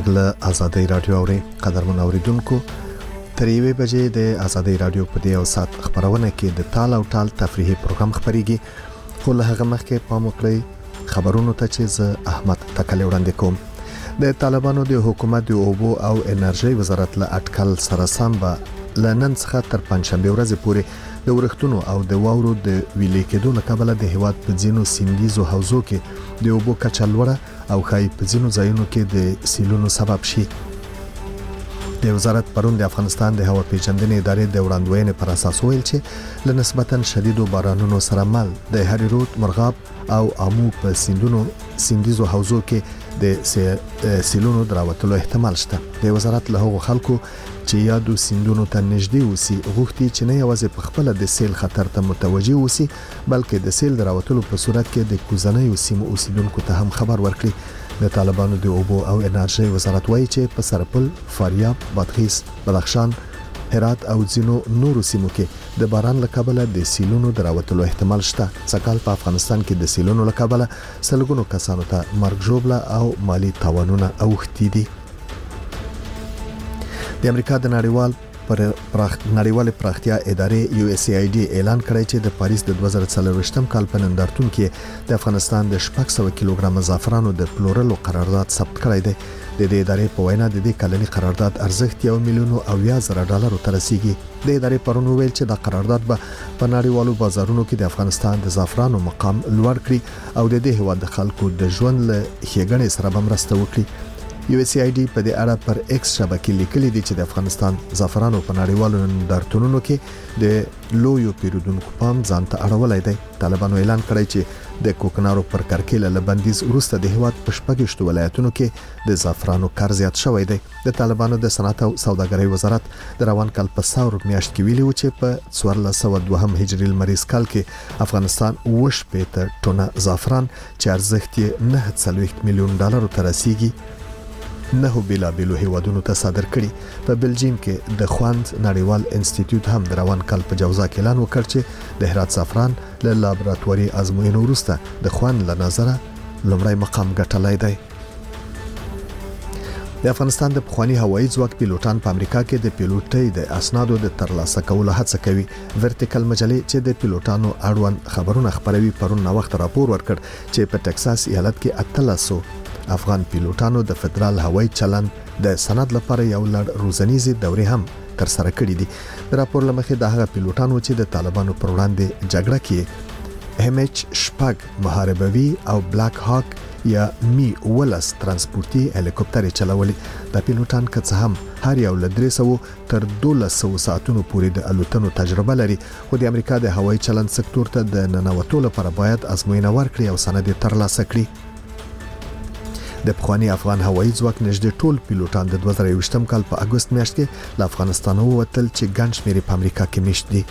غږ له آزادۍ رادیو اوري قدرمن اوریدونکو تر یوې بجې د آزادۍ رادیو په دې او سات خبرونه کې د تال او ټال تفریحي پروګرام خبريږي خو له هغه مخکې پام وکړئ خبرونو ته چې زه احمد تکل وړاندې کوم د طالبانو د حکومت د اوبو او انرژي وزارت له اټکل سره سم به لنن څخه تر پنځشنبه ورځې پورې د ورښتونو او د واورو د ویلې کېدو له کبله د هیواد په ځینو سیندیزو حوزو کې د اوبو کچه لوړه او خای په ځینو ځایونو کې د سیلونو سبب شي. د وزارت پرون د افغانستان د هوا پیژندنې ادارې د وړاندوینې پر اساس ویل چې له نسبتاً شدیدو بارانونو سره مل د هریرود مرغاب او امو په سیندیزو حوزو کې د سیلونو دراوتلو احتمال شته. د وزارت له هغو خلکو چې یادو سیندونو ته نږدې اوسي غوښتي چې نه یوازې په خپل د سیل خطر ته متوجي اوسي بلکې د سیل دراوتلو په صورت کې د کوزنۍ سیمو اوسیدونکو ته هم خبر ورکړي. د طالبانو د اوبو او انرژي وزارت وایي چې په سرپل، فاریاب، بادغیس، بدخشان، هرات او ځینو نورو سیمو کې د باران له کبله د سیلونو دراوتلو احتمال شته. څکال په افغانستان کې د سیلونو له کبله سلګونو کسانو ته مرګ ژوبله او مالی تاوانونه اوښتي دي. د امریکا د نړیوال پراختیا ادارې USAID اعلان کړی چې د پاریس د 2024 کال په نندارتون کې د افغانستان د 600 کیلوګرام زعفرانو د پلورلو قرارداد ثبت کړی دی. د دې ادارې په وینا د دې کلنی قرارداد ارزښت $1,080,000 ته رسیدي. د ادارې پرون ویل چې دا قرارداد به په نړیوالو بازارونو کې د افغانستان د زعفرانو مقام لوړ کړي او د دې هیواد د خلکو د ژوند له ښېګڼې سره به مرسته وکړي. USAID په دې اړه پر ایکس شبکې لیکلي دي چې د افغانستان زعفرانو په نړیوالو نندارتونونو کې د لویو پیرودونکو پام ځان ته اړولای دی. طالبانو اعلان کړی چې د کوکنارو پر کرکیله لبندیز وروسته د هیواد په 6 ولایتونو کې د زعفرانو کار زیات شوی دی. د طالبانو د صنعت او سوداګرۍ وزارت د روان کال په ثور میاشت کې ویلي و چې په 1402 هجري لمریز کال کې افغانستان 8 ټنه زعفران چې ارزښت یې $9 میلیون ته رسیدي نه بیلابیلو هیوادونو ته صادر کړي. په بلجیم کې د خوند نړیوال انسټیټیوټ هم د روان کال په جوزا کې اعلان وکړ چې د هرات زعفران له لابراتواري ازموینو وروسته د خوند له نظره لومړی مقام ګټلی دی. د افغانستان د پخوانی هوایي ځواک پیلوټان په امریکا کې د پیلوټۍ د اسنادو د ترلاسه کولو هڅه کوي. ورټیکل مجلې چې د پیلوټانو اړوند خبرونه خبروي پرون نو وخت راپور ورکړ چې په ټکساس ایالت کې 800 افغان پیلوټانو د فدرال هوایي چلند د سند لپاره یو لړ روزنیزي دورې هم تر سره کړې دي. راپور لمخې د هغه پیلوټانو چې د طالبانو پر وړاندې جګړه کې MH-10 محاربوي او بلاک هاک یا می ولس ترانسپورتي هلیکوپټر چلولي. د پیلوټان کڅ هم هر یو له 300 تر 1200 ساعتونو پورې د الوتنو تجربه لري خو د امریکا د هوایي چلند سکتور ته د ننوتو لپاره باید ازموینه ورکړي او سند ترلاسه کړي. د پخوانی افغان هوایي ځواک نږدې ټول پیلوټان د 2023 کال په اگست میاشت کې له افغانستان ووتل چې ګڼ شمېر په امریکا کې میشت دي.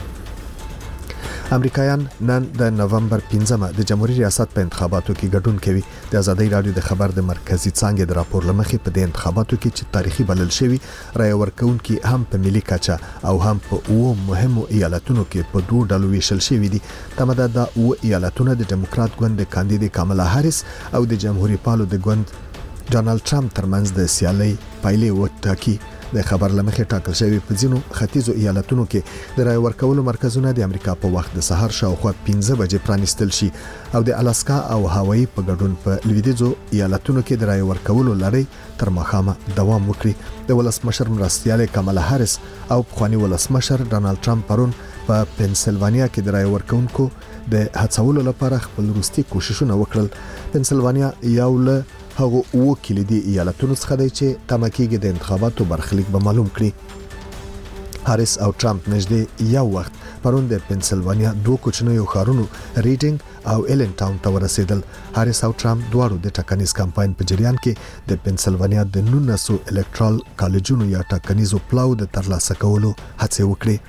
امریکایان نن د نومبر 15 د جمهوریت ریاست په انتخاباتو کې ګډون کوي. د آزادۍ رادیو د خبر د مرکزی څانګې د راپور لمخې په دې انتخاباتو کې چې تاریخي بلل شوی رای ورکونکي هم په ملي کچه او هم په مهمو ایالتونو کې په دوه ډلو ویشل شوی دي. تماده د ایالتونو د ډیموکرات ګوند د کاندید کاملا هاریس او د جمهوریت پالو د ګوند ډونالد ټرمپ ترمنځ د سیالۍ پایلې وټاکي. د خبر لمخې ټاکل شوی په ځینو ختیځو ایالتونو کې د رای ورکولو مرکزونه د امریکا په وخت د سهار شاوخوا 15 بجې پرانیستل شي او د الاسکا او هاوایی په ګډون په لویدیځو ایالتونو کې د رای ورکولو لړۍ تر مخامه دوام وکړي. د ولسمشر مرستیال کاملا هاریس او پخوانی ولسمشر ډونالد ټرمپ پرون په پنسلوانیا کې د رای ورکونکو د هڅولو لپاره خپل وروستي کوششونه وکړل. پنسلوانیا یو له هغه کلیدي ایالتونو څخه دی چې تمکیږي د انتخاباتو برخلیک به معلوم کړي. هاریس او ټرمپ نږدې یو وخت پرون د پنسلوانیا دوه کوچنیو ښارونو ریډینګ او ایلن ټاون ته ورسېدل. هاریس او ټرمپ دواړو د ټاکنیز کمپاین په جریان کې د پنسلوانیا د 1900 الکترال کالجونو یا ټاکنیزو پلاو د ترلاسه کولو هڅه وکړي.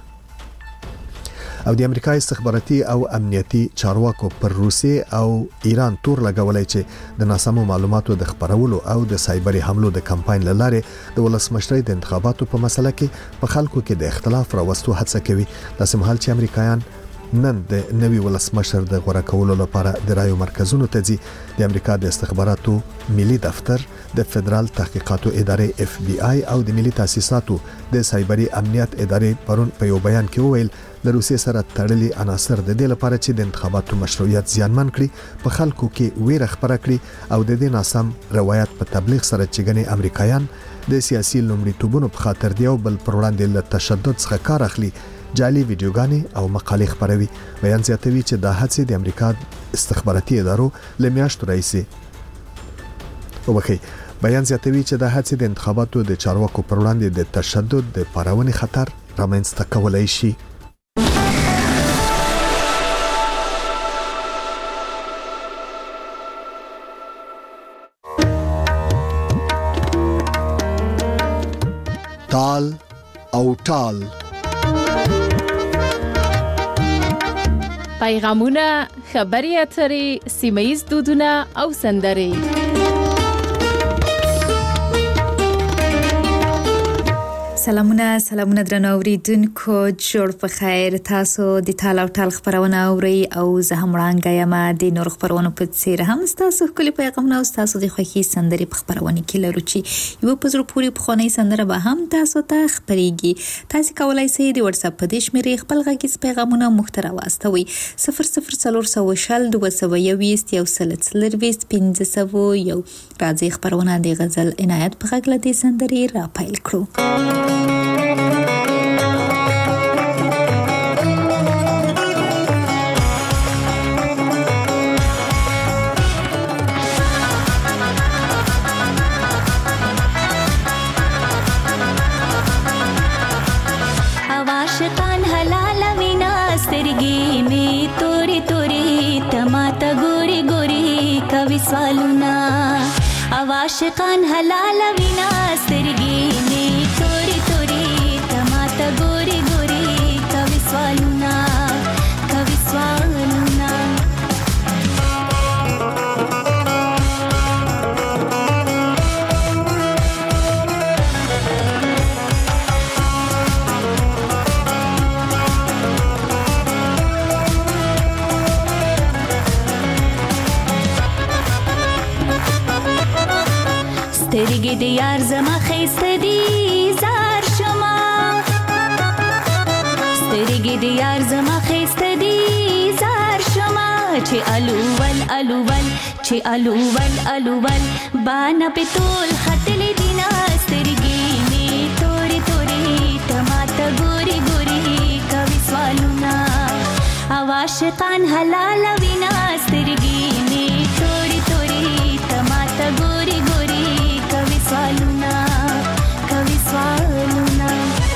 او د امریکا استخباراتي او امنیتي چارواکو پر روسیې او ایران تور لګولای چې د ناسمو معلوماتو د خبرولو او د سایبري حملو د کمپاین لاره د ولسمشرۍ د انتخاباتو په مسله کې په خلکو کې د اختلاف راوستو هڅه کوي. د سمحال چې امریکایان نن د نوي ولسمشر د غوړه کولو لپاره د رایو مرکزونو ته ځي. د امریکا د استخباراتو ملي دفتر، د فدرال تحقیقاتو ادارې FBI او د ملي تاسیساتو د سایبري امنیت ادارې پرون په یو بیان کې وویل د روسیې سره تړلي عناصر د دې لپاره چې د انتخاباتو مشروعیت زیانمن کړي په خلکو کې ویره خپره کړي او د دې ناسم روایت په تبلیغ سره چې ګنې امریکایان د سیاسي لومړیتوبونو په خاطر دی او بل پر وړاندې له تشدد څخه کار اخلي جعلي ویډیوګانې او مقالې خپروي. بیان زیاتوي چې دا هڅې د امریکا استخباراتي ادارو لمیاشتو راځي. بیان زیاتوي چې دا هڅې د انتخاباتو د چارواکو پر وړاندې د تشدد د پارونې خطر رامنځته کولای شي. تال او ټال پیغامونه، خبري اترې، سیمه‌ییز دودونه او سندرې. سلامونه درنو اوریدونکو، جوړ په خیر. تاسو د تال او ټال خبرونه اورئ او زه هم وړاندې یم د نور خبرونو په څیر هم تاسو خپل پیغامونه او تاسو د خوښي سندرې په خبرونه کې لرو چې یو په زړه پورې په خوني سندره به هم تاسو ته خبريږي. تاسو کولای شئ د واتس اپ په دې شمیرې خپل غږیز پیغامونه محتوا واستوي 00420 221 یو سلسله 1500 یو. راځي خبرونه د غزل عنایت په غږ لدې سندرې را پایل کړو. आवाशिकान हलाल विना स्तरगी में तोरी तोरी तमाता गोरी गोरी कवि स्वालुना कवि स्वालुना. سترګې د یار زما خسته دي زار شما، سترګې د یار زما خسته دي زار شما. چې الوول الوول چې الوول الوول باندې پتول خطل دینا سترګې می توري توري تماته ګوري ګوري کوي سوالونه. عاشقان حلال وینا سترګې می توري توري تماته ګوري ګوري کوي سوالونه کوي سوالونه.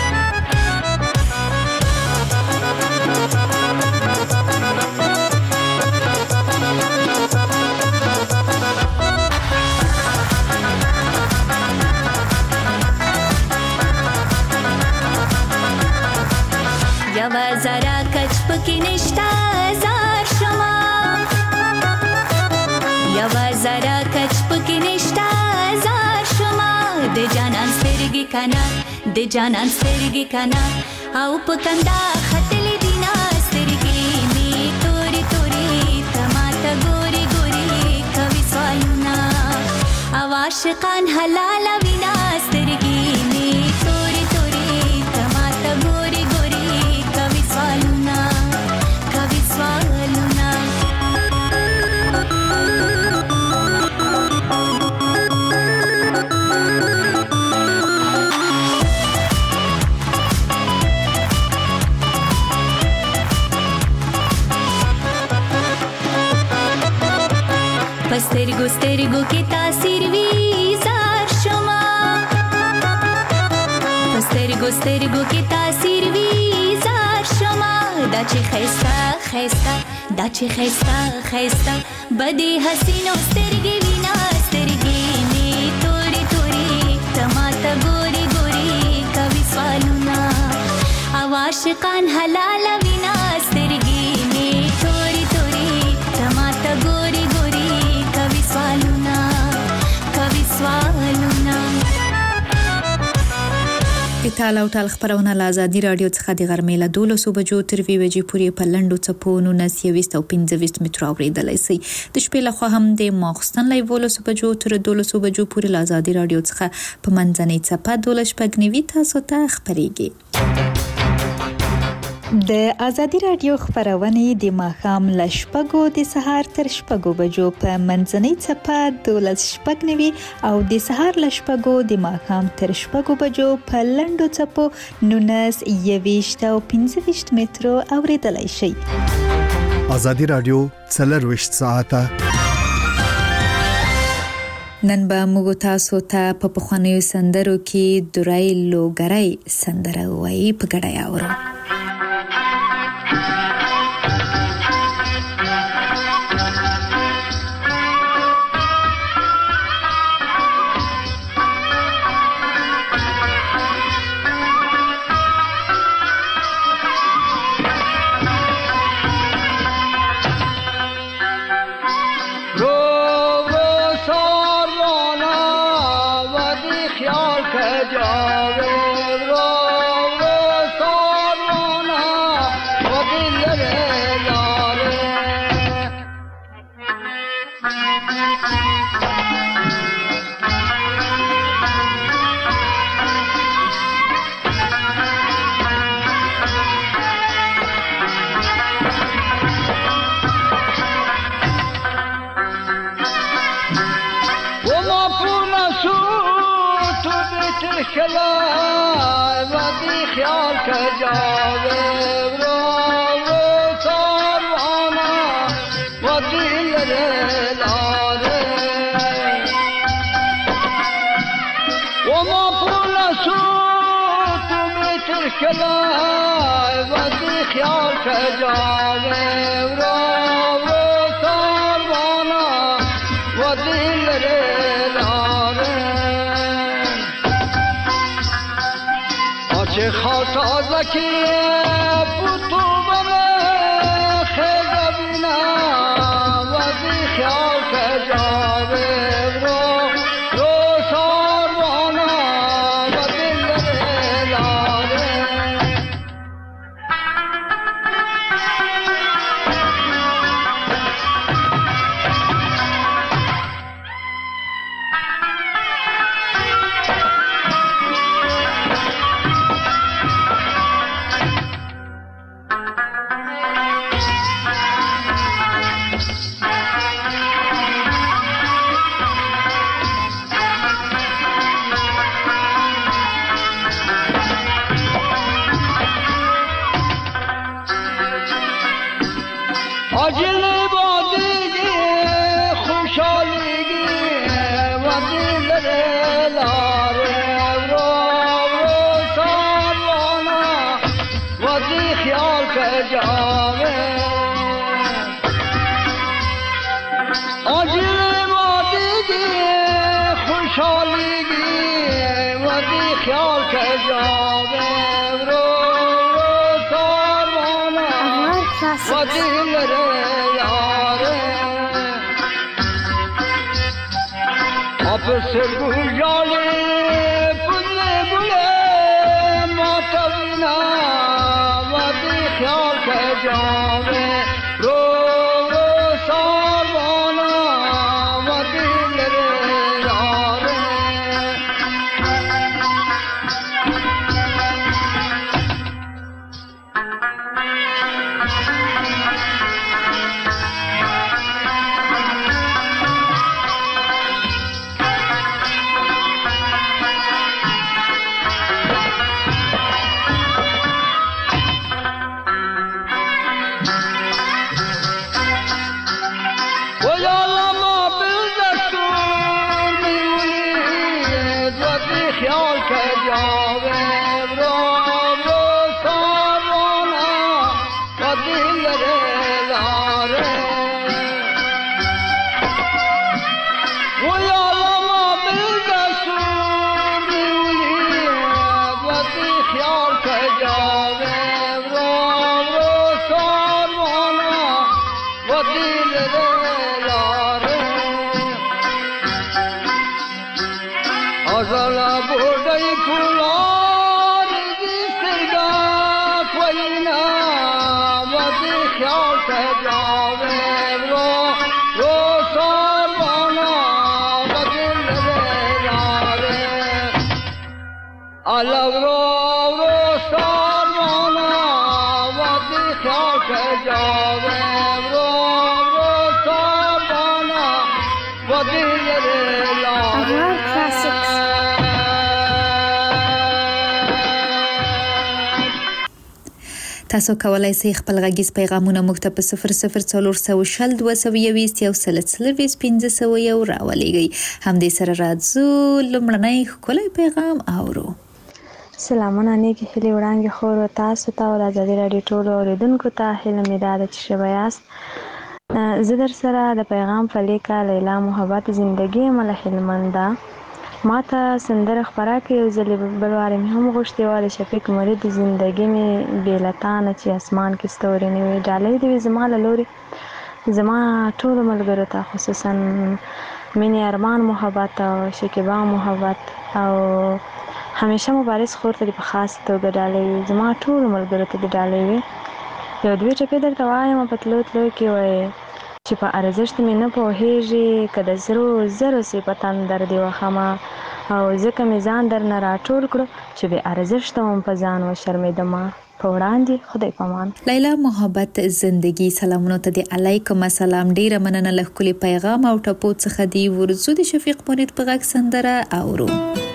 یوا زرا کچ پکې نشتا زار شما، یوا زرا کچ پکې نشتا زار شما. د جانان سترګې کنا د جانان سترګې کنا او پکندا خطلې دینا سترګې می توري توري تماته ګوري ګوري کوي سوالونه. عاشقان حلال وینا سترګې می توري توري تماته ګوري ګوري کوي سوالونه کوي سوالونه. سترګو سترګو کې تاثیر وی زار شما، سترګو سترګو کې تاثیر وی زار شما. دا چې خيستا خيستا دا چې خيستا خيستا بدی حسینو سترګې وینا سترګې می توري توري تماته ګوري ګوري کوي سوالونه. عاشقان حلال وینا سترګې می توري توري تماته ګوري ګوري کوي سوالونه کوي سوالونه. ټال او ټال خبرونه له آزادي رادیو څخه د غرمې له 12 بجو تر 2 بجې پورې په لنډو څپو 19 او 15 مترو اوریدلای شئ. د شپې له خوا هم د ماخستن له 12 بجو تر 12 بجو پورې له آزادي رادیو څخه په منځنۍ څپه 12 تاسو ته خبريږي. د آزادي رادیو خبرونه د ماښام له شپږو د سهار تر شپږو بجو په منځنۍ څپه 12 او د سهار له شپږو د ماښام تر شپږو بجو په لنډو څپو 19 او 15 مترو اوریدلای شئ. آزادي رادیو 24 ساعته نن به موږ تاسو ته په پخوانیو سندرو کې درای لوګرای سندره وایي په ګډه اورو. Azala buradayı kullar خیال سجاوه رو ساروانا و دل داره علو رو ساروانا و دل خیال سجاوه رو ساروانا و دل داره تاسو کولای شئ خپل غږیز پیغامونه موږ ته په 004022 یو سلسله 1501 راولېږئ. همدې سره راځو لومړنی ښکلی پیغام اورو. سلامونه نیکې هیلې وړاندې خورو تاسو ته او د ازادي راډیو ټولو اوریدونکو ته. هیله مې دا ده چې ښه به یاست. زه در سره د پیغام په لیکه لیلا محبت زندګي یم له هلمنده. ما ته سندره خپره کړې یو ځلې بل وارې مې هم غوښتې وه د شفیق مرید زندګي مې بې له تا نه چې اسمان کې ستوري نه وي. ډالۍ دې وي زما له لورې زما ټولو ملګرو ته، خصوصا مینې ارمان محبت او شکیبا محبت او همیشه مبارز خور ته دې په خاص توګه ډالۍ وي. زما ټولو ملګرو ته دې ډالۍ وي. یو دوې ټپې درته وایم په تلو کې وایي چې په ارزښت مې نه پوهېږي که د زرو زرو سي په تندر دې وخمه او ځکه مې ځان در نه راټول کړو چې بې ارزښته وم په ځان وشرمېدمه. په وړاندې خدای پامان. لیلا محبت زندگی سلامونو ته دې علیکم السلام. ډیره مننه له ښکلي پیغام او ټپو څخه دې ورځو د شفیق مرید په غږ سندره اورو.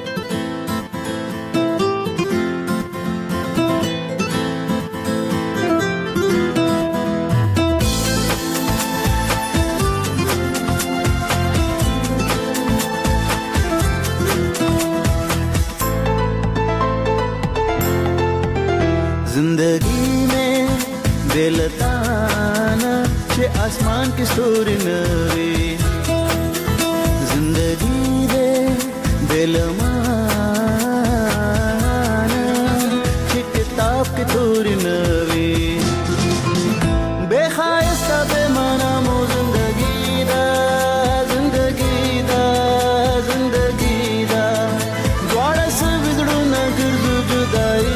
जिंदगी में दिलताना चे आसमान की स्तूरी नवी जिंदगी दे दिलमाना चे किताब की तूरी नवी बेखायस्ता बेमाना मो जिंदगी दा द्वारा से बिगड़ू न गिरजू जुदाई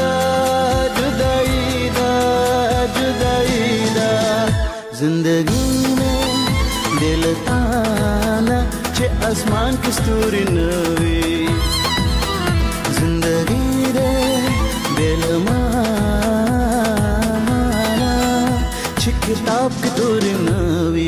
जिंदगी में दिल ताना चे आसमान की स्तूरी नवी जिंदगी दे दिल माना चे किताब की तूरी नवी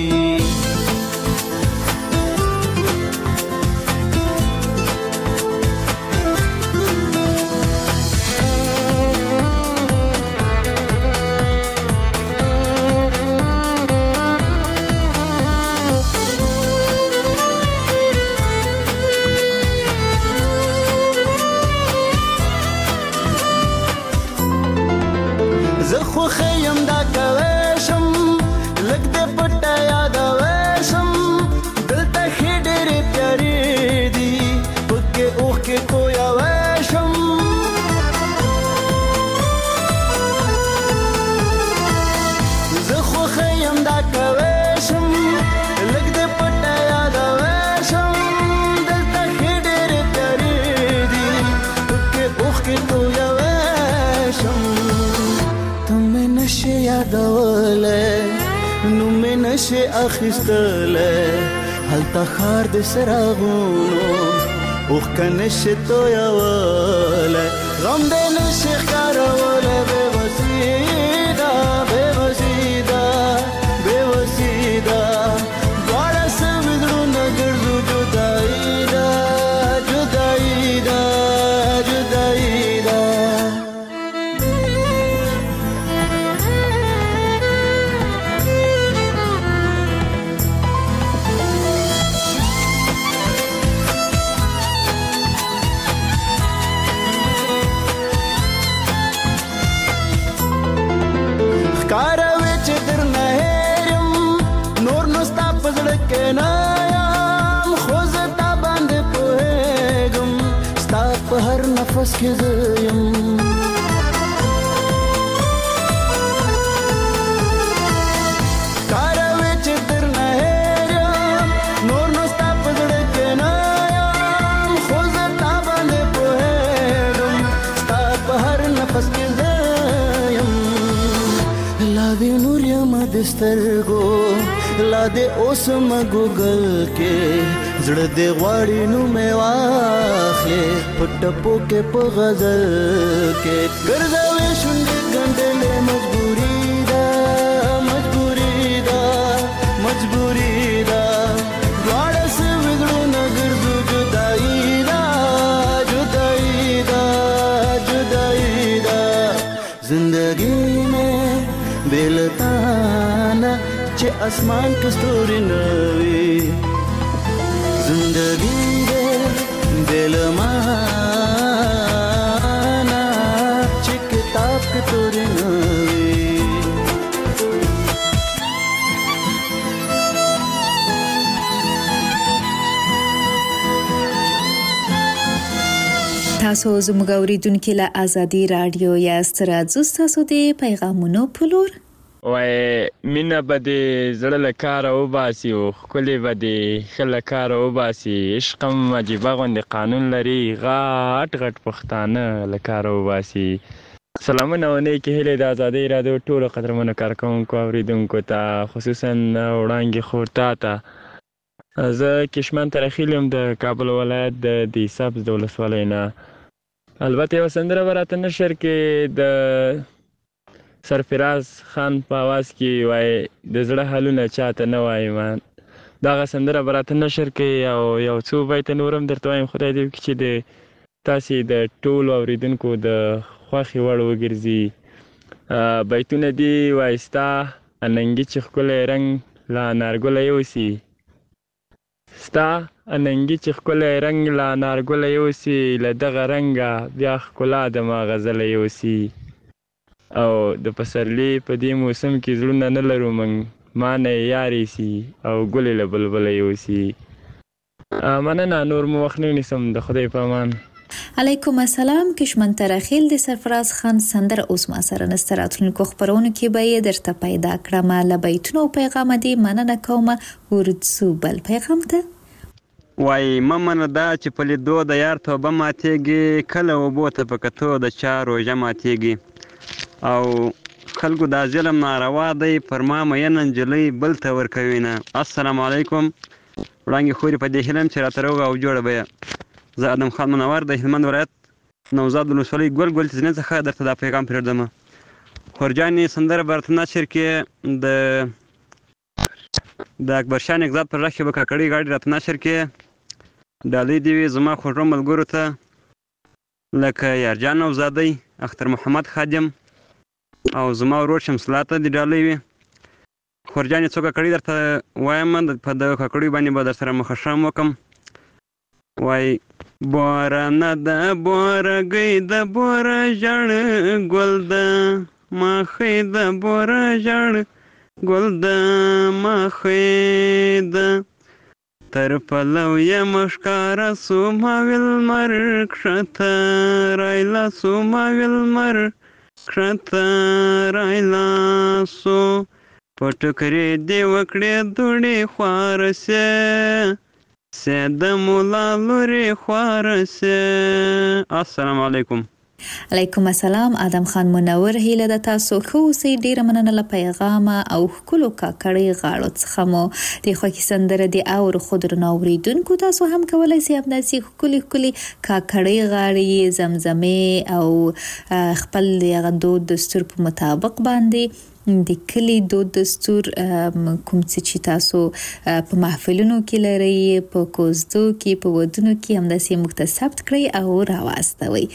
خیم دا کوشم لګ دې پټه یاد وشم دلته خې ډېرې پیارې دي پکې اوښ کې کویا وشم زه خو خیم دا کوشم لګ دې پټه یاد وشم دلته خې ډېرې پیارې دي پکې اوښ کې کویا وشم نشه یادوله نو مې نشه اخیستله هلته خار د سراغونو اوښ که نشه تویوله غم دې نشه ښکاروله بې وسیده دواړه سوي زړونه ګرځو جدایي ده نفس کې زیم کاروي چې در نه هېرم نور نو ستا په زړه کې نه یم خو زه تا باندې پوهېږم ستا په هر نفس کې زیم لا وي نور د سترګو لا دې اوس مګوګل کې زړه دې غواړي نو مې واخلې په ټپو کې په غزل کې ګرځوي شونډې ګنډلې مجبوري ده دواړه سوي زړونه ګرځو جدایي ده زندگی میں بلتانا چې اسمان کې ستوري نوي زندگی دې بلمانا چې کتاب کې ستوري نوي تاسو زموږ اوریدونکو له ازادي رادیو یا ستراتزو تاسو د پیغامونو پلور وای مینا بده زړه له کار او باسي او خولي بده خله کار او باسي عشقم عجيبه غوند قانون لري غټ پښتانه له کار او باسي سلامونه ونه کې هله د ازادي رادیو ټول قدرمنو کارکونکو اوریدونکو ته خصوصا وړاندې خورتا ته زه کشمن ترخیلم د کابل ولایت د سبز د ولسوالۍ نه البته یو سندره براته نشر کې د سرفراز خان په आवाज کې وای د زړه حالونه چاته نه وای مان دغه سندره براته نشر کې او یو څو بیت نورم درته وایم خدای دې وکړي چې د تاسې د ټولو اوریدونکو د خوښې وړ وګرځي بیتونه دي وایستا اننګي چې ښکلی رنګ لا نارګله یوسي ستا اننګي چې ښکلی رنګ لا نارګله یوسي له دغه رنګه بیا ښکلا د ما غزله یوسي او د پسرلي په دې موسم کې زړونه نه لرو موږ ما نه یې یارې سي او ګلې له بلبله یوسي مننه نور مو وخت نه نیسم د خدای په امان علیکم السلام کشمن ترخیل د سرفراز خان سندره اوس ما سره نسته راتلونکو خبرونو کې به یې درته پیدا کړم له بیتونو او پیغام دې مننه کوم ورځو بل پیغام ته وای ممنه دا چې په لیدو د یار توبه ماتېږي کله اوبو ته په کتو د چا روژه ماتېږي او خلکو دا ظلم ناروا دی پر ما مینه نجلۍ بل ته ورکوي نه السلام علیکم وړانګې خورې په دې هیلم چې راته روغه او جوړه به زه ادم خان منور د هلمند ولایت نوزاد ولسوالۍ ګل تزنې څخه درته دا پیغام پرېږدم خورجانې سندره به راته نشر کې د اکبرشاه نګزاد پر رخ به کاکړۍ غاړې راته نشر کې ډالۍ دې وي زما خوږو ملګرو ته لکه یارجان نوزادی اختر محمد خادم او زما ورور شمس الله ته دې ډالۍ وي خورجانې څو کاکړۍ درته وایم په دغه کاکړۍ باندې به در سره مخشم وکړم وای بارانه د بورګۍ د بور ژړ ګل د مخې د بور ژړ ګل د مخې د تر پلو یې مښکاره سو ما ویل مر کښته رایلا سو ما ویل مر کښته رایلا سو په ټکرې دې وکړې دوړې خوارسې سید مولا لوري خوارسه السلام علیکم علیکم السلام ادم خان منور هیله د تاسو خو سي ډیره مننه له پیغام او خلکو کاکړی غاړو څخه مو د خوښي سندره دی او خودر نوریدونکو تاسو هم کولای شئ ابناسي خولي کاکړی غاړي زمزمه او خپل دغه دود دستور په مطابق باندې د کلی دود دستور کوم چې تاسو په محفلونو کې لري په کوزدو کې په ودونو کې هم داسې مکتسب کړئ او راواستوي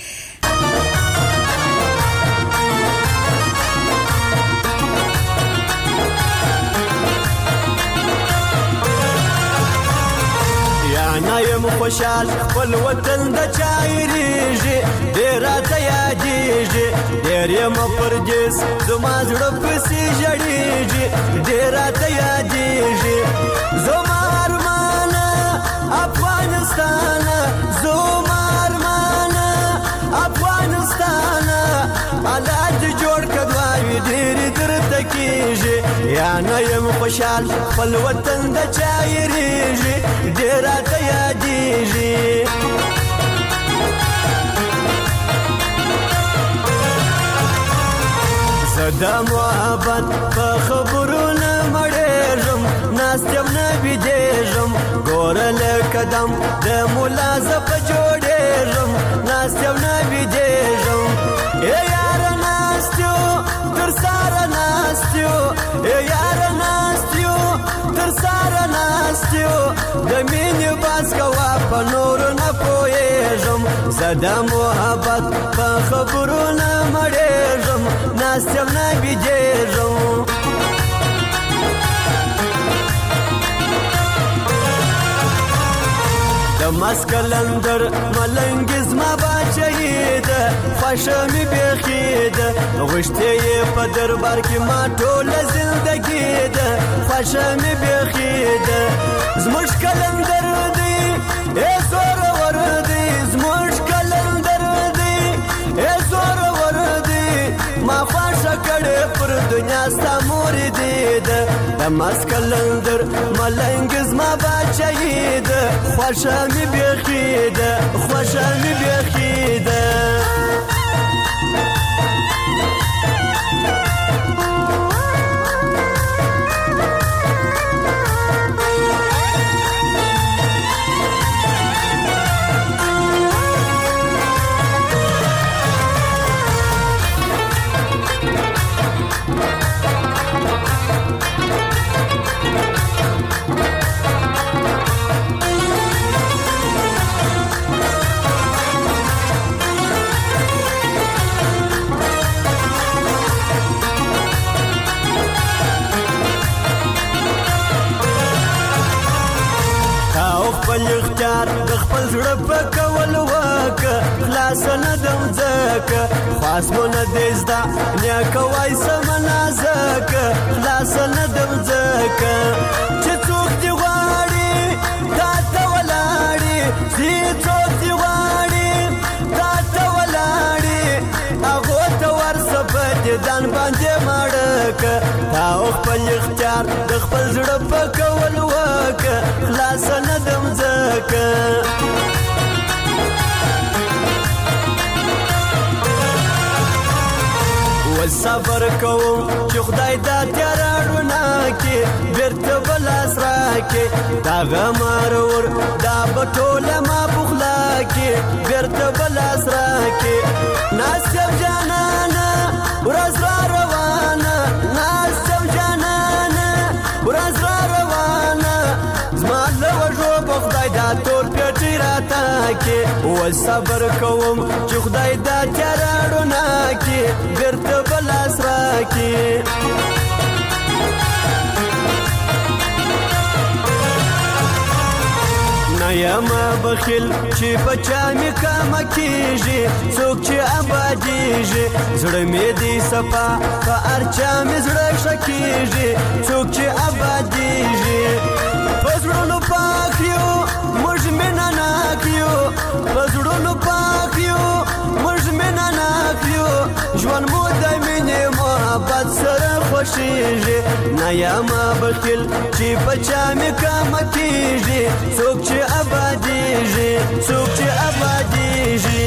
نایم خوشحال خپل وطن د چایریږي ډیر ته یادېږي ډیر یم پردیس زما زړه پسې ژړېږي ډیر ته یادېږي زما ارمان افغانستان زما ارمان افغانستان الله دې جوړ کړي ډیر درته کېږي یا نایم خوشحال خپل وطن د چایریږي ډیر ته یادېږي زه زدا محبت په خبرونه مړېږم ناستم نه بېدېږم ګوره له قدم د ملا زه په جوړېږم ناستم نه بېدېږم ای یاره ناستیو تر ساره ناستیو ای یاره ناستیو تر ساره ناستیو د مینې باز کوه په نورو نه پوهېږم زه د محبت په خبرونه مړېږم ناستم نه بېدېږم د مسکلندر ملنګ زما باچهی ده خوښه مې بیخي ده غوښتې یې په دربار کې ما ټوله زندګي ده خوښه مې بیخي ده زموږ کلندر دی ای زورور دی زموږ کلندر دی ای زورور دی ما خوښه کړې پر دنیا ستا مور دی ده د مسکلندر ملنګ زما باچهی ده خوښه مې بیخي ده خوښه مې بیخي ده خپل اختیار د خپل زړه په کول وکه خلاص نه دم ځکه خاص مو نه دی زده نیکه وای سمه نازکه خلاص نه دم ځکه چې څوک دې غواړي تا ته ولاړي چې څوک دې غواړي تا ته ولاړي هغو ته ورسه په دیدن باندې مړکه تا خپل اختیار د خپل زړه په کول وکه خلاص نه دم ځکه صبر کوم چې خدای دا تیاره رڼا کې بېرته به لاس راکړي دا غمارور دا به ټوله ما پخلا کې بېرته به لاس راکړي ناستم جانانه ورځ را روانه ناستم جانانه ورځ را روانه زما له وږو به خدای دا تور پیټی راته کې صبر کوم چې خدای دا تیاره رڼا کې بېرته به لاس راکړي نه یم بخیل چې په چا مې کمه کېږي څوک چې ابادېږي زړه مې دی صفا په هر چا مې زړه ښه کېږي څوک چې ابادېږي په زړونو پاک یو موږ مینه ناک یو په زړونو پاک یو موږ مینه ناک یو ژوند مو د مینې محبت سره خوښېږي نه یم بخیل چې په چا مې کمه کېږي څوک چې ابادېږي څوک چې ابادېږي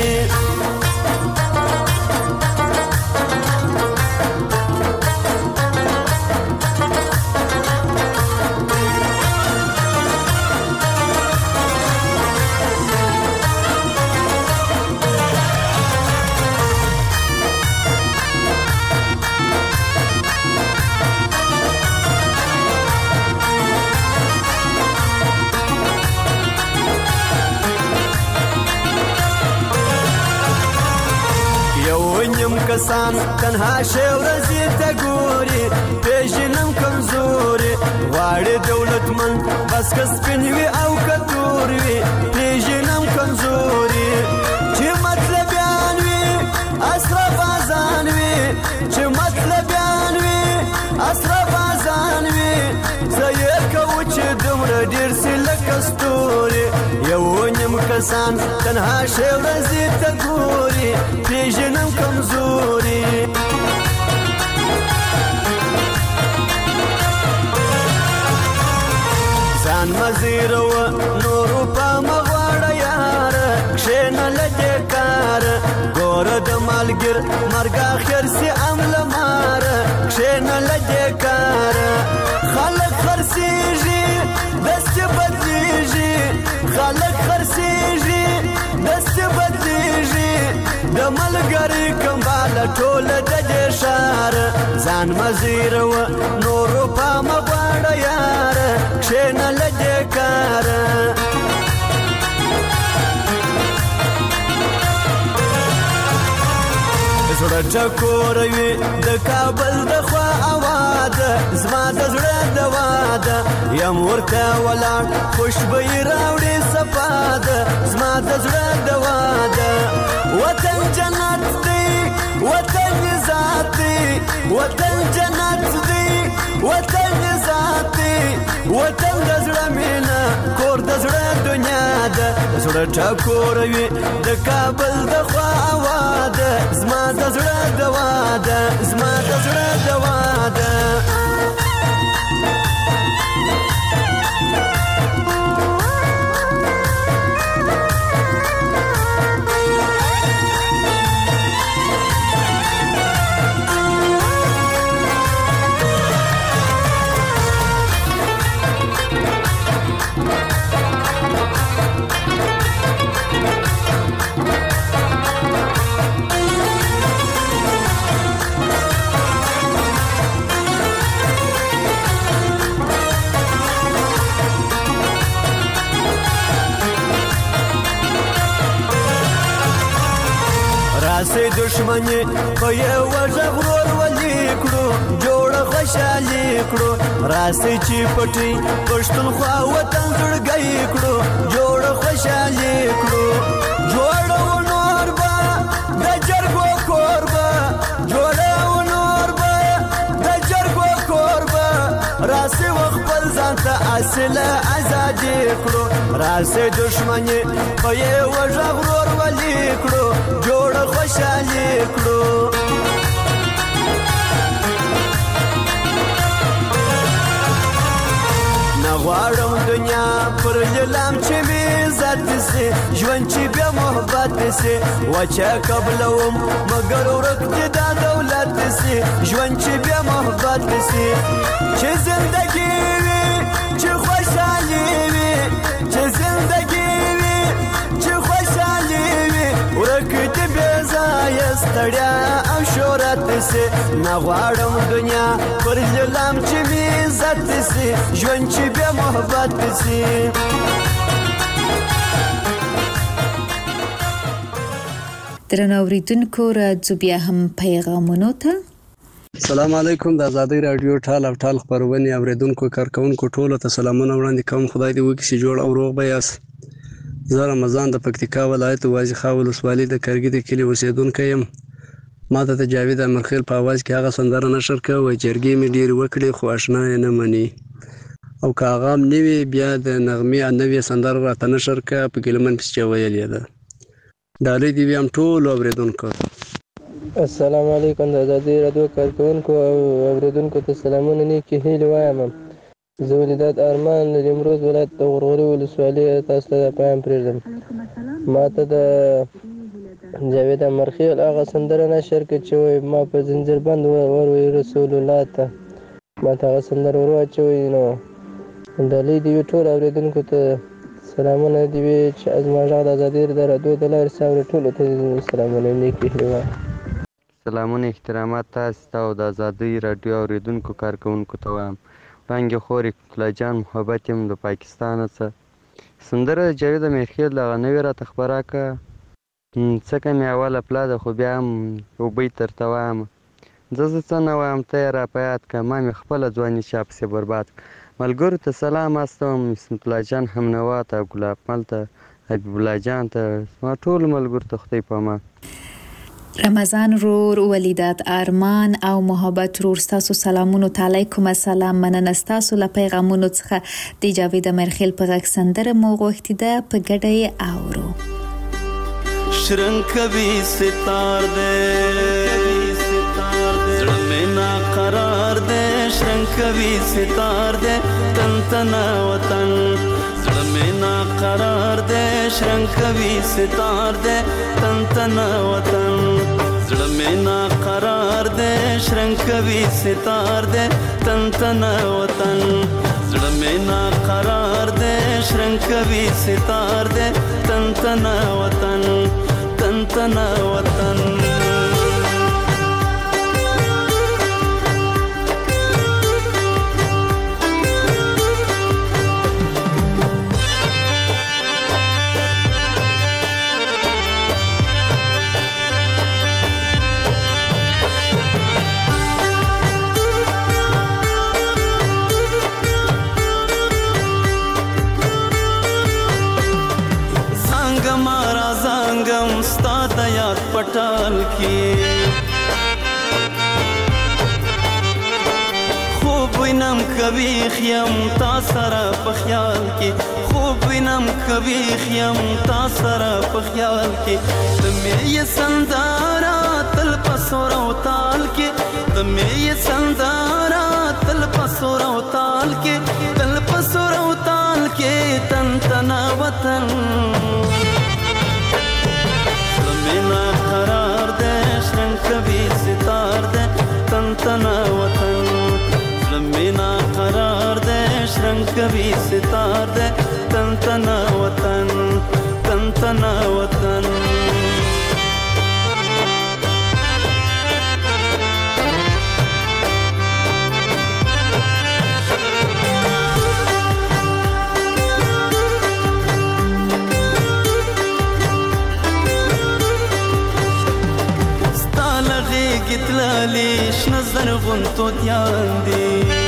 کسان تنها شی ورځې ته ګوري پېژنم کمزوري غواړي دولتمند بس که سپین وي او که تور وي پېژنم کمزوري چې مطلبیان وي اسره بازان وي چې مطلبیان وي اسره بازان وي زه یې کوو چې دومره ډېر سي لکه ستوري یو نیم کسان تنها شی ورځې ته ګوري پېژنم کمزوري ځان مزیروه نورو په مه غواړه یاره کښېنه له دې کاره ګوره د مالګر مرګ اخر سي عمله ماره ټول د دې ښار ځان مزیر و نورو پام غواړه یار کښېنه له دې کاره زړه ټکوروي د کابل د خوا اواز زما د زړه دوا ده یم ورته ولاړ خوشبويي راوړي صفا ده زما د زړه دوا ده وطن جنت دی وطن ذات دی وطن جنت دی وطن ذات دی وطن د زړه مینه کور د زړه دنیا ده زړه ټکوروي د کابل د خوا اواز زما د زړه دوا ده زما د زړه دوا ده راسي دشمني په یو وجه غرور ولي کړو جوړه خوشالي کړو راسي چې پټي پښتونخوا وطن زړګي کړو جوړه خوشالي کړو جوړه ونور با د جرګو کوربه جوړه ونور با د جرګو کوربه راسي وخپل ځان ته اصل ازادي کړو راسي دشمني په یو وجه غرور ولي کړو جوړه خوشالي کړو نغواړم دنیا پر لیلام چې می عزت سي ژوند چې بیا محبت سي وچه قبلوم مگر ورک دي دا دولت سي ژوند چې بیا محبت سي چې زندگی وي چې خوشالي وي چې زندگی وي چې خوشالي وي ورک دي بې ځایه ستړیا او شهرت سي نغواړم دنیا پر لیلام چې می عزت سي ژوند چې بیا محبت سي درنو اوریدونکو راځو بیا هم پیغامونو ته السلام علیکم د آزادۍ رادیو ټال او ټال خپرونې اوریدونکو کارکونکو ټولو ته سلامونه وړاندې کوم خدای دې وکړي چې جوړ او روغ به یاست زه رمضان د پکتیکا ولایت وازی خان ولسوالۍ د کرګي د کلي اوسیدونکی یم ما ته د جاوید امرخیل په اواز کې هغه سندره نشر کړه وایي جرګې مې ډېرې وکړې خو اشنا یې نه مني او که هغه هم نه وي بیا د نغمې نوې سندره راته نشر کړه په ګیلمن پسې چې ویلې ده ډالۍ دې وي هم ټولو اورېدونکو السلام علیکم د آزادۍ رادیو کارکوونکو او اورېدونکو ته سلامونه نیکې هیلې وایم زه ولیدات ارمان له نیمروز ولایت د غورغوري ولسوالۍ تاسو ته د پیام پرېږدم ما ته د جاوید امرخیل هغه سندره نشر کړه چې وایي ما په زنځیر بند وروي رسول الله ته ما ته هغه سندره ور واچوئ نو ډالۍ دې وي ټولو اورېدونکو ته سلامونه دې وي چې زما غږ د ازادۍ رادیو د لارې څاوري ټولو ته سلامونه نیکې هیلې وایم سلامونه احترامات تاسو ته او د ازادۍ رادیو اورېدونکو کارکوونکو ته وایم وړانګې خورې کلا جان محبت یم د پاکستانه څه سندره د جاوید امرخیل هغه نوې راته خپره کړه څکه مې اوله پلا ده خو بیا هم یو بیت درته وایم زه څه نه وایم ته یې را په یاد کړه ما مې خپله ځواني چا پسې برباد ملګرو ته سلام استوم اسمت الله جان همنوا ته ګلاب مل ته حبیب الله جان ته ما ټولو ملګرو ته خدای په امان رمضان رور ولیدات ارمان او محبت رور ستاسو سلامونو علیکم السلام مننه ستاسو له پیغامونو څخه د جاوید امرخیل په غږ سندره مو غوښتې ده په ګډه یې اورو شرنګ کوي ستار دې زړه مې ناقرار دې شرنګ کوي ستار دې تن تنا وطن زړه مې ناقرار دې شرنګ کوي ستار دې تن تنا وطن زړه مې ناقرار دې شرنګ کوي ستار دې تن تنا وطن زړه مې ناقرار دې شرنګ کوي ستار دې تن تنا وطن تن تنا وطن کوي خیم تا سره په خیال کې خوب وینم کوي خیم تا سره په خیال کې د مې سندارا تل پسور او تال کې د مې سندارا تل پسور او تال کې تل پسور او تال کې تن تنا وطن زمینا قرار دے شرنگ کبھی ستار دے تن تنا وطن زمینا قرار دے شرنگ کبھی ستار دے تن تنا وطن تن تنا وطن گتلالی شنظر غنتو دیان دی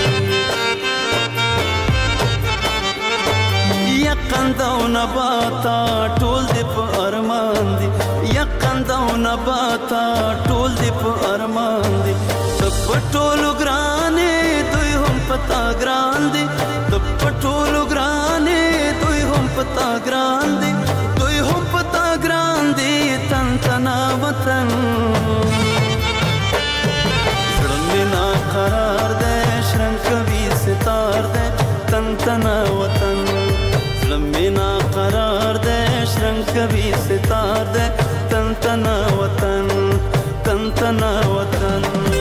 یقنده و نباتا ټول دی په ارمان دی یقنده و نباتا ټول دی په ارمان دی د پټولو ګرانې دوی هم پتا ګران دی د پټولو ګرانې دوی هم پتا ګران دی دوی هم پتا ګران دی تن تنا وطن قرار دے شرنگ کبھی ستار دے تن تنا وطن زمینا قرار دے شرنگ کبھی ستار دے تن تنا وطن تن تنا وطن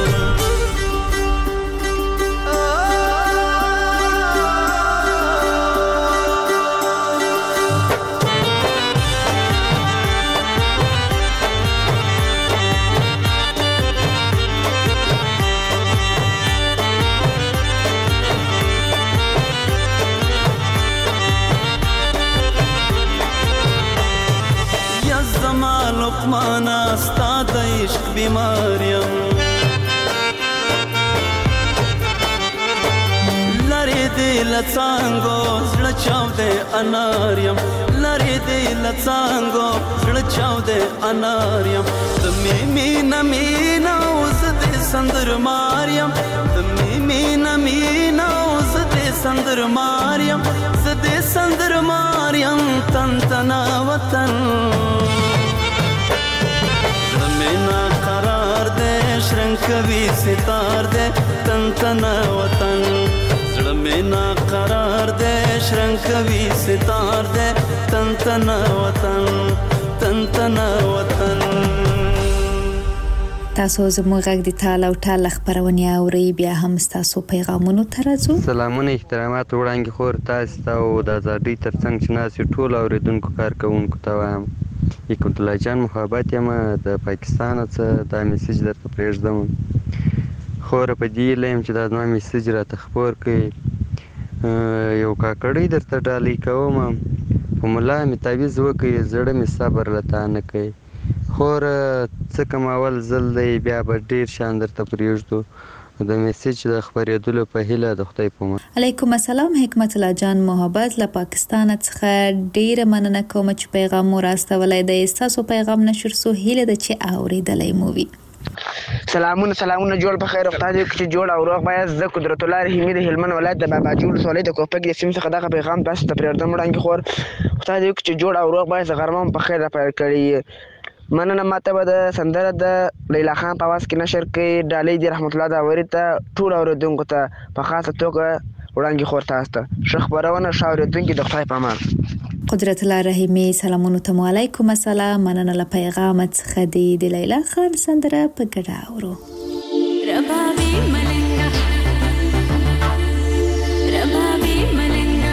لقمانا ستا د عشق بیماریم لری دی لڅانګو زړه چاودې اناریم لری دی لڅانګو زړه چاودې اناریم د مینا مینا اوس دې سندر ماریم د مینا مینا اوس دې سندر ماریم زدې سندر ماریم تن تنا وطن زمینا قرار دے شرنگ کبھی ستار دے تن تنا وطن زمینا قرار دے شرنگ کبھی ستار دے تن تنا وطن تن تنا وطن تاسو زموږ غږ د ټال او ټال خبرونه اوري بیا هم تاسو پیغامونو ترځو سلامونه احترامات وړاندې خور تاسو ته او د ازادۍ ترڅنګ چې ناس ټول اوریدونکو کارکونکو ته وایم حکمت الله جان محبت یم د پاکستان څخه دا میسج درته پرېږدم خور په دې لیم چې دا زما میسج راته خبر کړي یو کاکړی درته ډالۍ کوم په ملا مې تعویض وکړي زړه مې صبر لته نه کوي خور څه کوم اول ځل دی بیا به ډېر شان درته پرېږدو د میسج د خبرېدلو په هیله د خدای په امان علیکم السلام حکمت الله جان محبت له پاکستان څخه ډېر مننه کوم چې پیغام مو راستولای دی تاسو پیغام نشر سو هیله د چې اوریدلای مووي سلامونه جوړ په خیر وخت دی چې جوړ او روغ باید ز قدرت الله رحیمی د هلمند ولایت د بابا جوړ سولې د کوپک د سیم څخه دغه پیغام تاسو ته پرېږدم وړاندې خور وخت دی چې جوړ او روغ باید غرمه په خیر پیل کړی مننه ماته به د سندره د لیلا خان په आवाज کې نشر کړي ډالۍ دی رحمت الله دا ورته ټول اوریدونکو ته په خاصه توګه وړاندې خور تاسو ته خبرونه شاوریدونکو د خدای په امان قدرت الله رحیمی سلامونه ته علیکم السلام مننه له پیغام څخه دی د لیلا خان سندره په ګډه اورو ربابي ملنګا ربابي ملنګا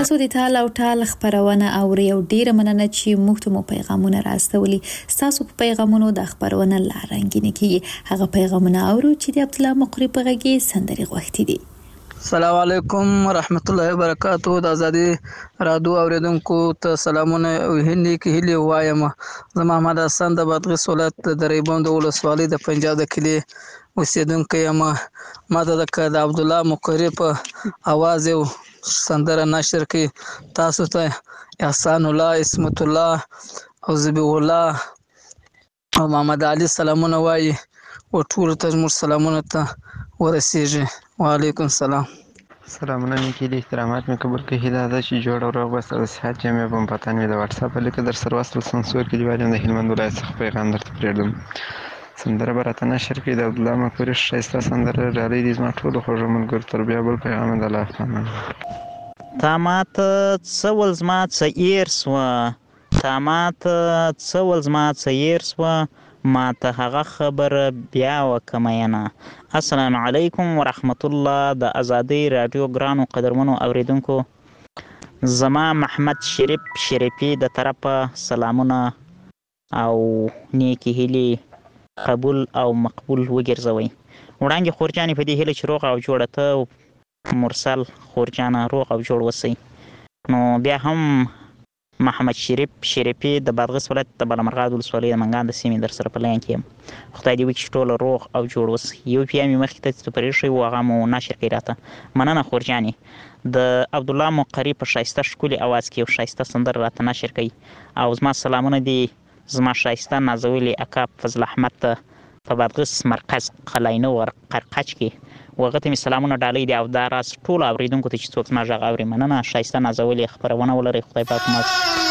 تاسو د ټال او ټال خبرونه اوري او ډیره مننه چې موږ ته مو پیغامونه راستولي. تاسو په پیغامونو د خبرونه لارنګینه کیږي هغه پیغامونه اورو چې د عبد الله مقری په غږی سندري غوښتي دي. السلام علیکم ورحمت الله وبرکاتہ. د ازادي رادیو اوریدونکو ته سلامونه او هلي وایم. زه محمد حسن د بادغیس ولایت د ریبوند ولسوالۍ د پنجاب د کلی اوسیدونکی یم. ما ته د عبد الله مقری په आवाज یو سندره نشر کړي. تاسو ته احسان الله، اسمت الله او ذبیح الله او محمد علي سلامونه وایي او ټول ته زموږ سلامونه ته ورسیږي. وعلیکم السلام. سلامونه نیکی د احترامات مې قبول کړي. هیله ده چې جوړ او روغ بس او صحت جمع بم پتن مې د واتس اپ لیکه در سره واصل سنسور کې دیوالم د هلمند ولایت څخه پیغام درته پرېږدم. سندره براته نشر کړي د عبد الله مقری ښایسته سندره ډالۍ دي زما ټولو خوږو ملګرو تر بیا بل پیغام د الله پامان. تا ماته څه ول زما څه ایر سوه، تا ماته څه ول زما څه ایر سوه، ما ته هغه خبر بیا وکمینه. السلام علیکم ورحمت الله. د ازادي رادیو ګرانو قدرمنو اوریدونکو، زما محمد شریفی د طرفه سلامونه او نیکی هیلی قبول او مقبول وګرځوي. وړاندې خورجانې په دې هیله چې روغ او جوړه ته مرسل خورجانه روغ او جوړ وسی. نو بیا هم محمد شریفی د بادغیس ولایت د بالامرغاد ولسوالۍ د منګان د سیمې در سره په لاین کې یم. خدای دې وکړي چې ټوله روغ او جوړ وسي. یو پیام یې مخکې ته چې پرې ایښی و هغه مو نشر کړي راته. مننه خورجانې. د عبدالله مقری په ښایسته ښکلي اواز کې یو ښایسته سندره راته نشر کړي او زما سلامونه دي زما ښایسته نازولي اکا فضل احمد ته په بادغیس مرکز قلعینو قرقچ کې وغه ته مې سلامونه ډالۍ دي او دا راز ټولو اورېدونکو ته چې څوک زما غږ اوري مننه. ښایسته نازولي خپرونه ولرئ. خدای پاک مو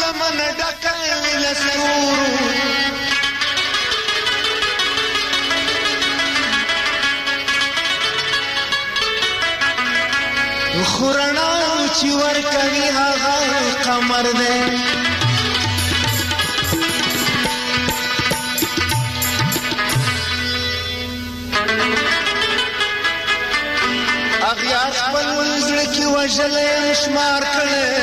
خورنا چې ورکوي هغه قمر دی، اغیار خپل زړه کې وژلی شمار کړی،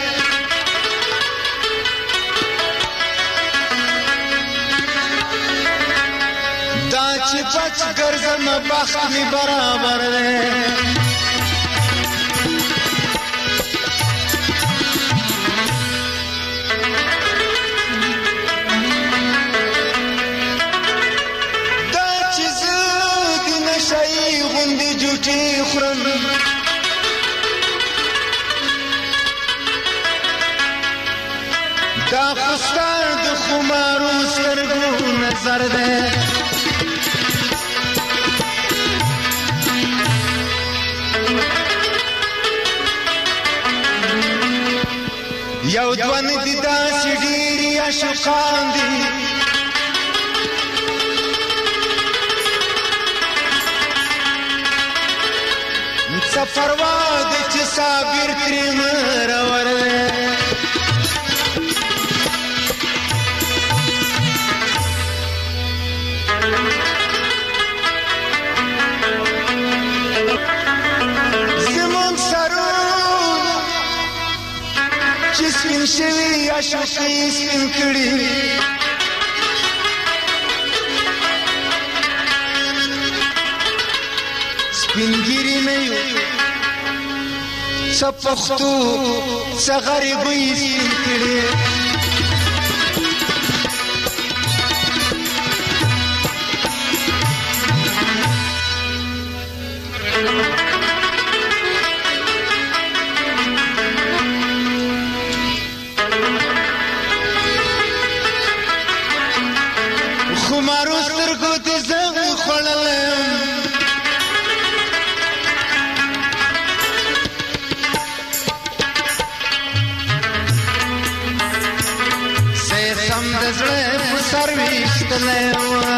دا چې پچ ګرځم بخت مې برابر دی. دا خستار د خمارو سترګو نظر دی، یو دوه نه دي داسې ډېرې عاشقان دي، څه پروا ده چې صابر ترې مرور دی. زمونږ سرونه چې سپین شوي عاشقۍ سپین کړي، سپین ګیري نه یو څه پښتو څه غریبۍ سپین کړي. خمارو سترګو ته زنګ خوړلی سم د زړه په سر ویشتلی وه،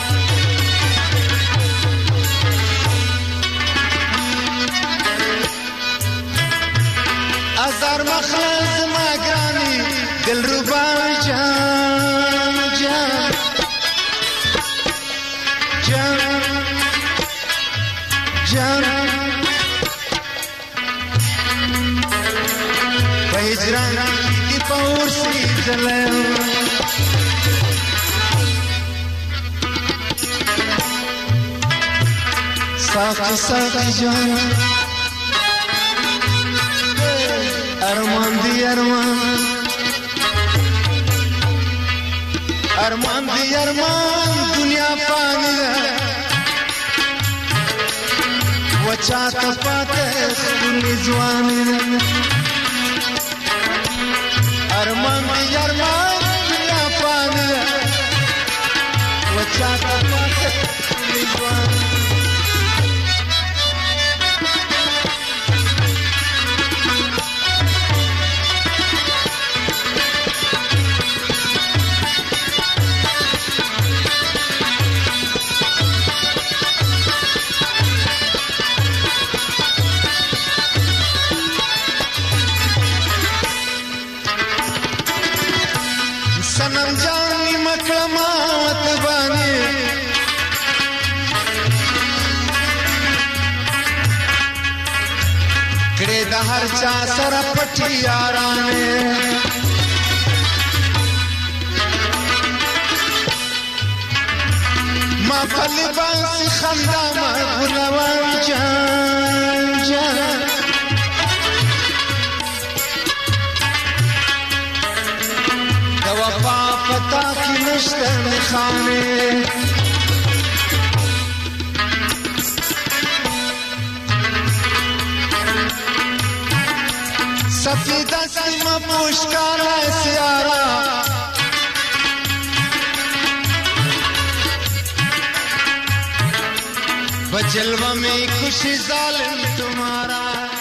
ازار مخله زما ګرانې دلربا جان جان جان جان هجران کی پورسی جلم ساقی ساقی جان ارمان دی ارمان ارمان دی ارمان دنیا پانی ہے وچا تپاتے سنی زوانی ارمان دی ارمان دنیا پانی ہے وچا تپاتے سنی زوانی सनम जानी मकलमावत बानी कड़े दहर चा सर पटियाराने माँ फली बांसी खंदा मरगुलवान जान जान वफा पता की नश्तर खाने सफीदा सीमा पुष्काला सियारा बजलवा में खुशी जालिम तुम्हारा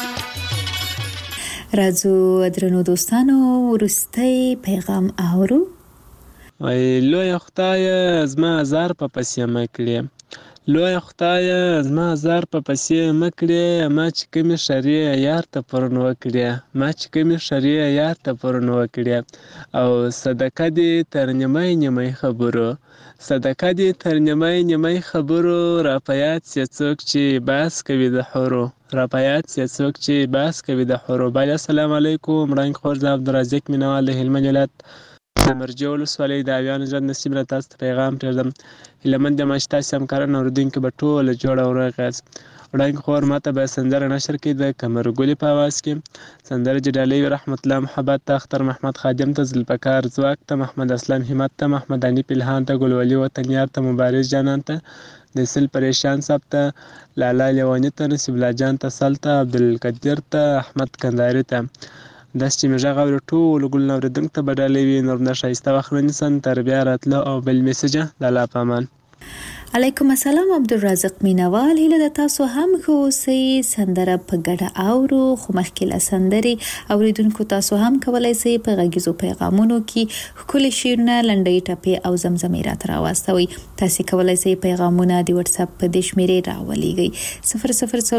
راځو درنو دوستانو ورستی پیغام اورو لوی خدای زما زار په پسې مکړې لوی خدای زما زار په پسې مکړې ما چې کومې شرې یار ته پرون وکړې ما چې کومې شرې یار ته پرون وکړې او صدقه دې تر نیمای نیمای خبرو صدقه دې تر نیمای نیمای خبرو را په یاد سي څوک چې بحث کوي د حورو را په یاد سي څوک چې بحث کوي د حورو بله السلام علیکم وړاندې خور زه عبدالرزاق مینوال د هلمند ولایت د مرجو ولسوالۍ د اویانو زړه نصیب را تاسو ته پیغام پرېږدم هیله مند یم چې تاسې همکاران اورېدونکي به ټوله جوړ او روغ یاست وړاندې خور ماته به سندره نشر کړي د قمرګلې په اواز کې سندره چې ډالۍ وي رحمت الله محبت ته اختر محمد خادم ته ذوالفقار ځواک ته محمد اسلام همت ته محمد انیف الهام ته ګلولي وطنیار ته مبارز جانان ته د سل پریشان صاحب ته لالا لیواني ته نصیب الله جان ته سل ته عبدالقدیر ته احمد کنداري ته داسې چې مې غږ اوري ټولو ګلونه اورېدونکو ته به ډالۍ وي نور نه ښایسته وخت نه نیسم تر بیا راتلو او بل میسجه د الله په امان علیکم السلام عبدالرزاق مینوال هیله د تاسو هم ښه اوسئ سندره په ګډه اورو خو مخکې له سندرې اوریدونکو تاسو هم کولی شئ په غږیزو پیغامونو کې ښکلي شعرونه لنډۍ ټپې او زمزمې راته راواستوئ تاسې کولی شئ پیغامونه د وټساپ په دې شمېرې راولېږئ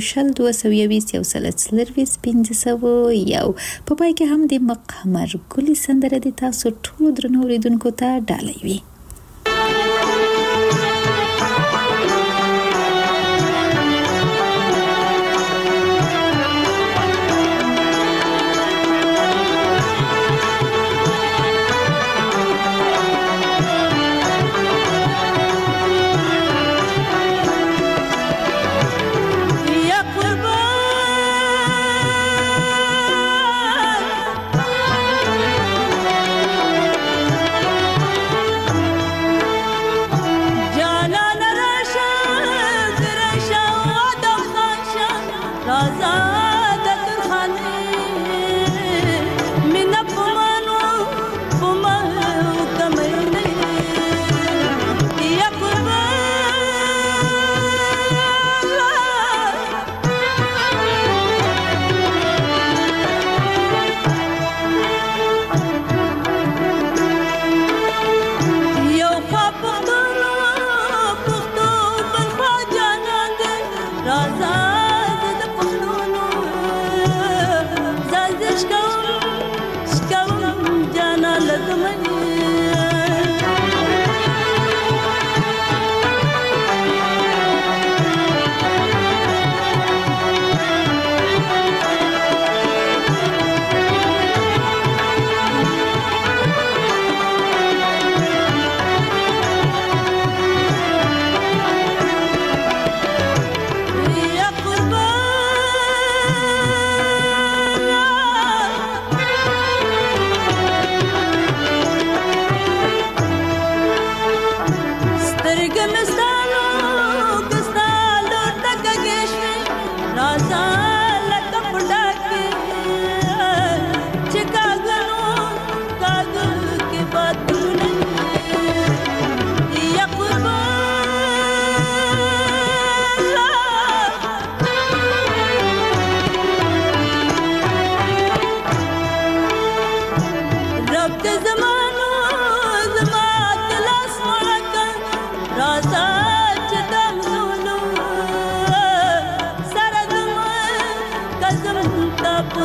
002022402501 په پای کې هم د قمرګلې سندره د تاسو ټولو درنو اوریدونکو ته ډالۍ وي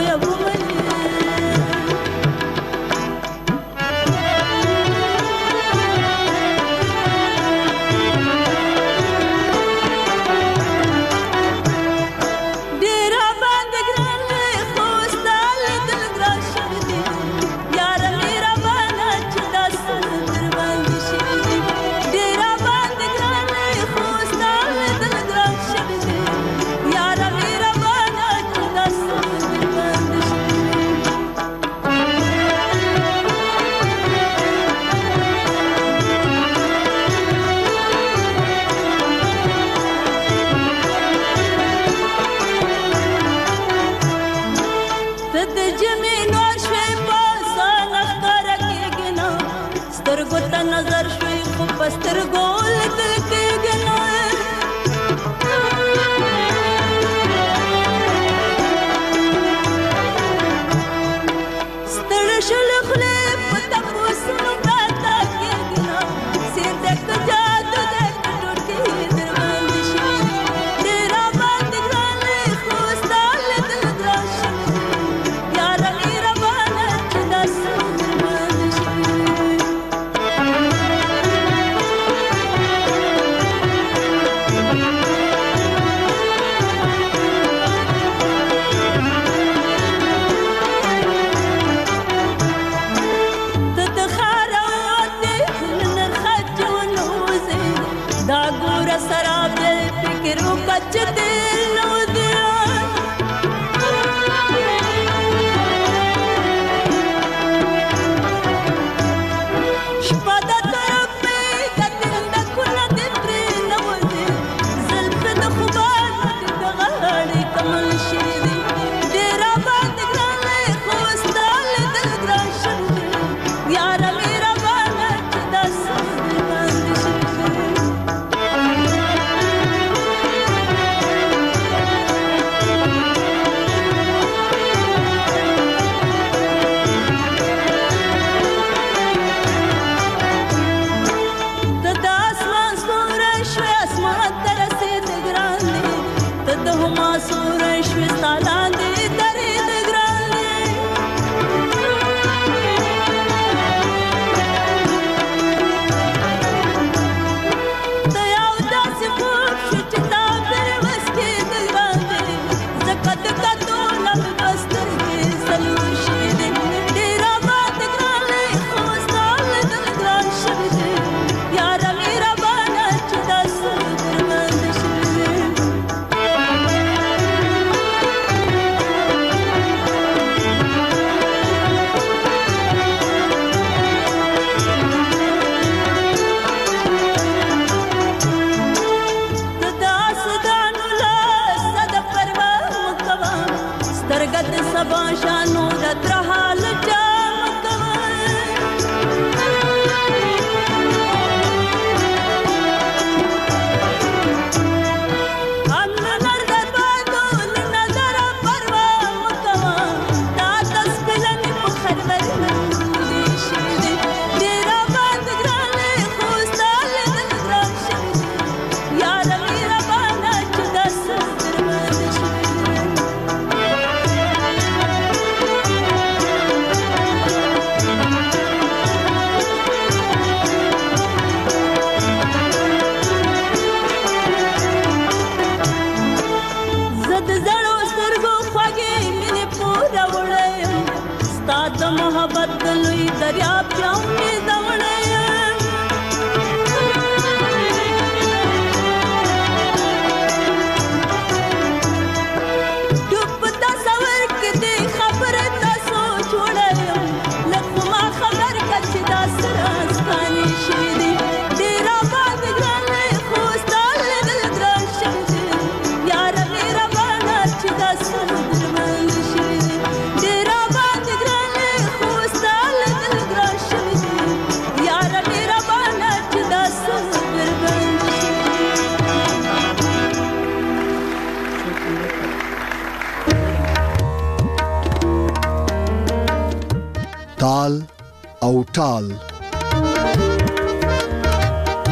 تال او ټال.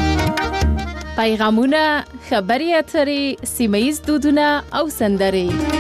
پیغامونه، خبري اترې، سیمه ییز دودونه او سندرې.